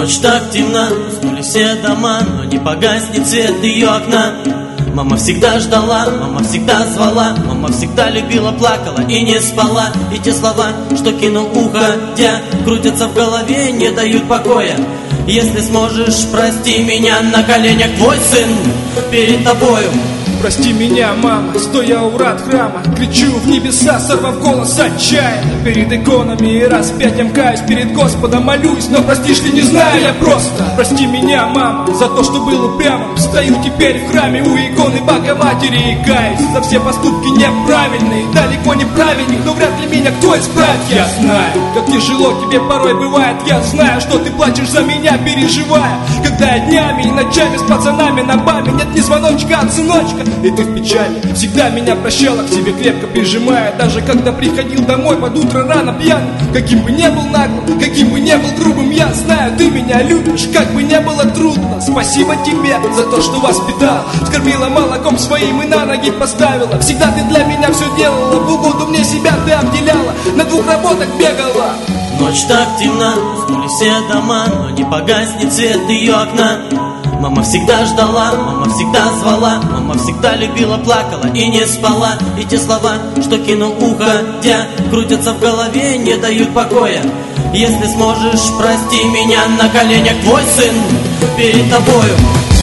Ночь так темна, уснули все дома, но не погаснет свет ее окна. Мама всегда ждала, мама всегда звала, мама всегда любила, плакала и не спала. И те слова, что кинул уходя, крутятся в голове, не дают покоя. Если сможешь, прости меня, на коленях твой сын перед тобою. Прости меня, мама, стоя у врат храма, кричу в небеса, сорвав голос отчаянно. Перед иконами и распятием каюсь, перед Господом молюсь, но простишь ли, не знаю я просто. Прости меня, мама, за то, что был упрямым. Стою теперь в храме у иконы Богоматери и каюсь за все поступки неправильные, далеко не праведник, но вряд ли меня кто исправит. Я знаю, как тяжело тебе порой бывает, я знаю, что ты плачешь за меня, переживая, когда я днями и ночами с пацанами на баме, нет ни звоночка от сыночка. И ты в печали всегда меня прощала, к себе крепко прижимая, даже когда приходил домой под утро рано пьяный. Каким бы не был наглым, каким бы не был грубым, я знаю, ты меня любишь, как бы не было трудно. Спасибо тебе за то, что воспитала, скормила молоком своим и на ноги поставила. Всегда ты для меня все делала, в угоду мне себя ты обделяла, на двух работах бегала. Ночь так темна, уснули все дома, но не погаснет свет ее окна. Мама всегда ждала, мама всегда звала, мама всегда любила, плакала и не спала. И те слова, что кинул уходя, крутятся в голове, не дают покоя. Если сможешь, прости меня, на коленях твой сын перед тобою.